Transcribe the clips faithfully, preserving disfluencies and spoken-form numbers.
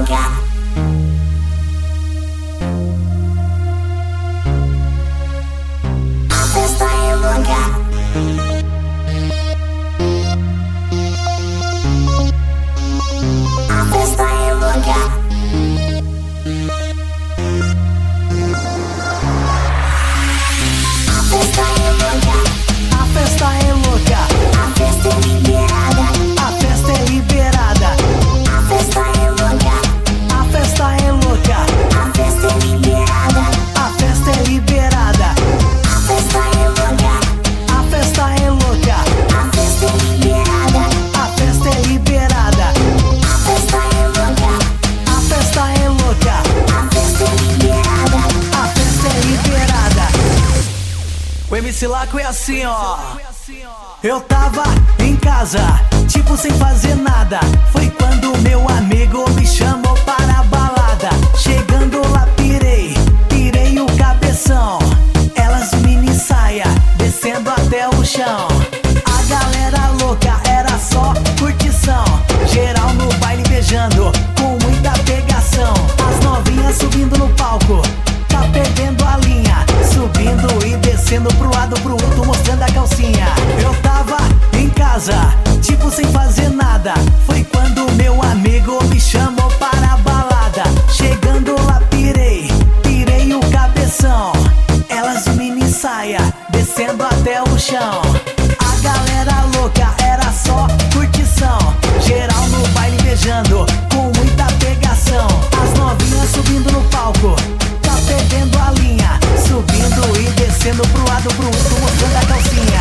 O M C Laco é assim, ó. Eu tava em casa, tipo sem fazer nada. Foi quando meu amigo me chamou para a balada. Chegando lá pirei, pirei o cabeção. Elas mini saia, descendo até o chão. A galera louca, era só curtição. Geral no baile beijando, com muita pegação. As novinhas subindo no palco, tá perdendo a linha. Subindo e descendo pro lado, pro outro, mostrando a calcinha. Eu tava em casa, tipo sem fazer nada. Foi quando meu amigo me chamou para a balada. Chegando lá pirei, pirei o cabeção. Elas mini saia, descendo até o chão. A galera louca, era só curtição. Geral no baile beijando, com muita pegação. As novinhas subindo no palco, tá perdendo a linha. Subindo e descendo pro lado, pro outro, mostrando a calcinha.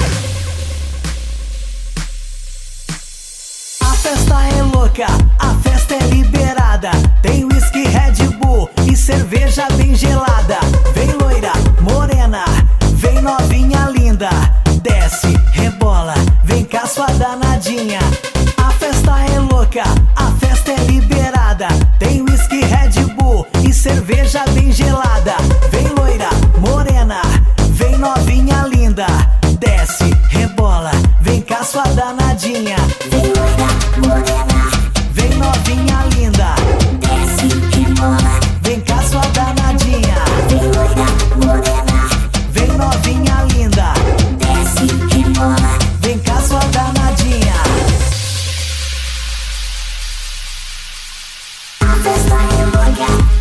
A festa é louca, a festa é liberada. Tem whisky, Red Bull e cerveja bem gelada. Vem loira, morena, vem novinha linda. Desce, rebola, vem cá sua danadinha. A festa é louca, a festa é liberada. Tem whisky, Red Bull e cerveja bem gelada. Vem loira, morena, vem novinha linda. Desce, rebola, vem cá sua danadinha. Vem loira, morena, vem novinha linda. desce, rebola. Vem cá sua danadinha. Vem loira, morena, Vem novinha linda. desce, rebola. Vem cá sua danadinha. A festa é louca.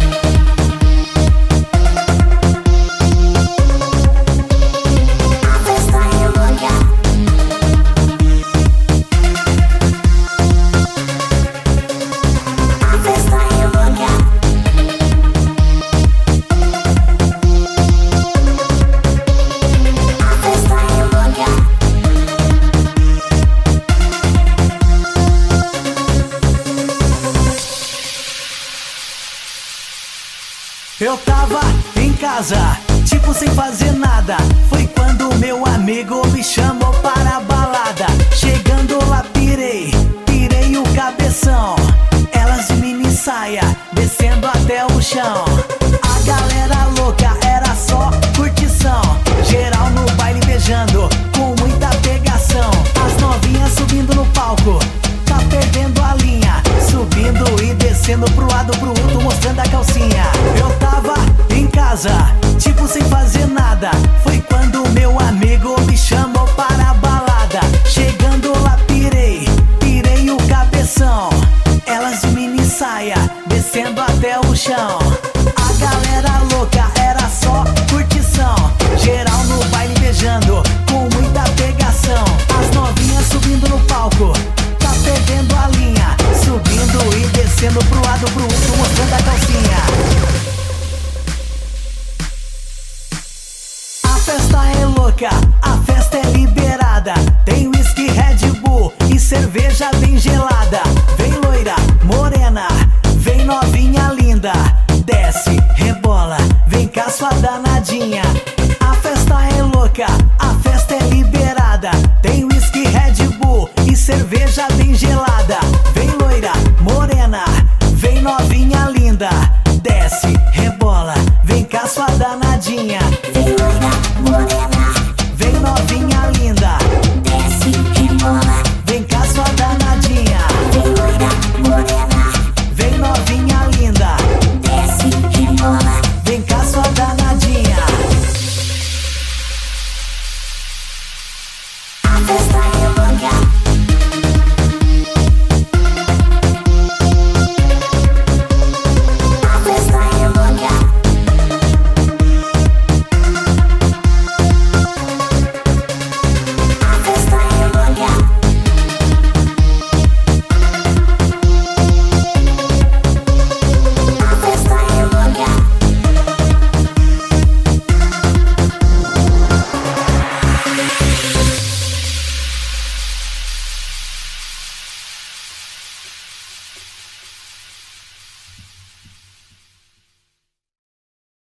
Eu tava em casa, tipo sem fazer nada. Foi quando meu amigo me chamou para a balada. Chegando lá pirei, pirei o cabeção. Elas mini saia, descendo até o chão. A galera louca, era só curtição. Geral no baile beijando, com muita pegação. As novinhas subindo no palco, tá perdendo a linha. Subindo e descendo pro lado, pro outro, mostrando a calcinha. Eu tava em casa, tipo sem fazer nada. Foi quando meu amigo me chamou para a balada. Chegando lá pirei, pirei o cabeção. Elas mini saia, descendo até o chão. A galera louca, era só curtição. Geral no baile beijando, com muita pegação. As novinhas subindo no palco, tá perdendo a linha. Subindo e descendo pro lado, pro outro, mostrando a calcinha. A festa é louca, a festa é liberada. Tem whisky, Red Bull e cerveja bem gelada. Vem loira, morena, vem novinha linda. Desce, rebola, vem cá sua danadinha. A festa é louca, a festa é liberada. Tem whisky, Red Bull e cerveja